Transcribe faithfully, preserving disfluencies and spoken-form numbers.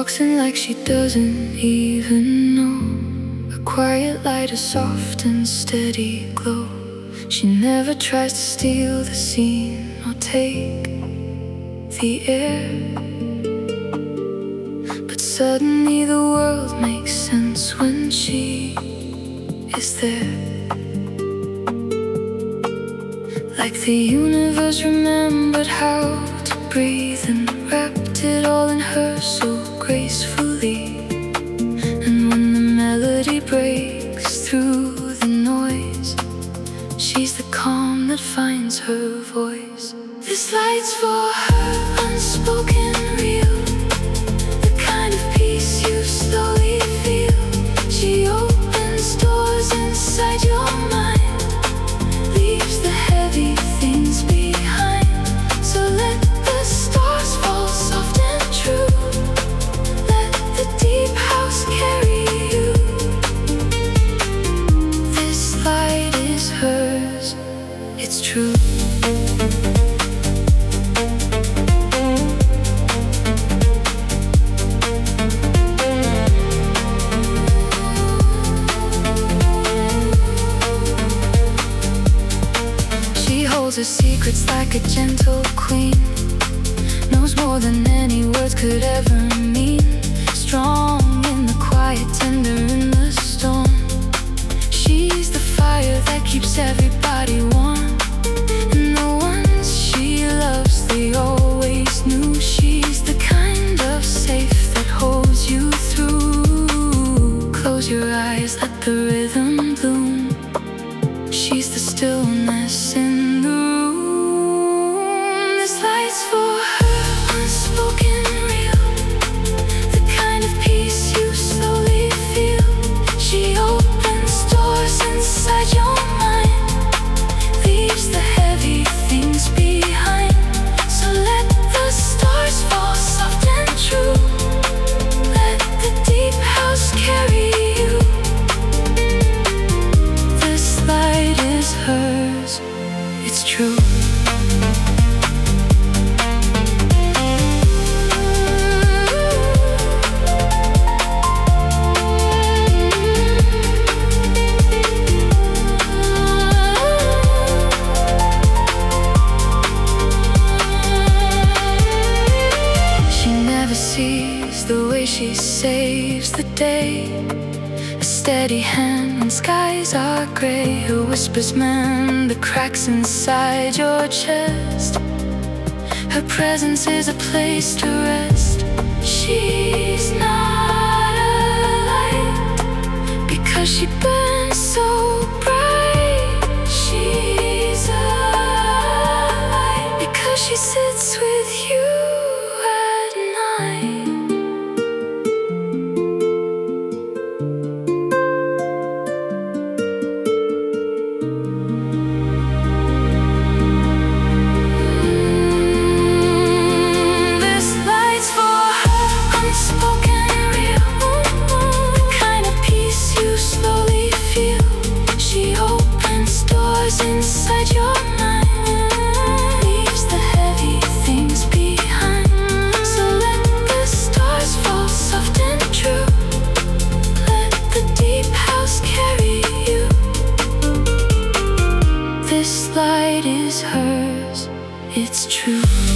walks in like she doesn't even know. A quiet light, a soft and steady glow. She never tries to steal the scene or take the air, but suddenly the world makes sense when she is there. Like the universe remembered how to breathe and wrapped it all in her so gracefully. And when the melody breaks through the noise, she's the calm that finds her voice. This light's for her, unspoken, real, the kind of peace you slowly feel. She opens doors inside your mind, leaves the heavy things behind. So let the stars fall soft and true, let the deep house carry you. This light is hers, it's true. Her secrets like a gentle queen, knows more than any words could ever mean. Strong in the quiet, tender in the storm. She's the fire that keeps everybody warm. And the ones she loves, they always knew. She's the kind of safe that holds you through. Close your eyes, let the rhythm bloom. She's the stillness in the room. This light's for her, unspoken, real, the kind of peace you slowly feel. She opens doors inside your mind, leaves the heavy things behind. So let the stars fall soft and true, let the deep house carry you. This light is hers, it's true. Sees the way she saves the day, a steady hand when skies are gray. Her whispers mend the cracks inside your chest. Her presence is a place to rest. She's not a light because she burns so bright. She's a light because she sits with you at night. Inside your mind, leaves the heavy things behind. So let the stars fall soft and true, let the deep house carry you. This light is hers, it's true.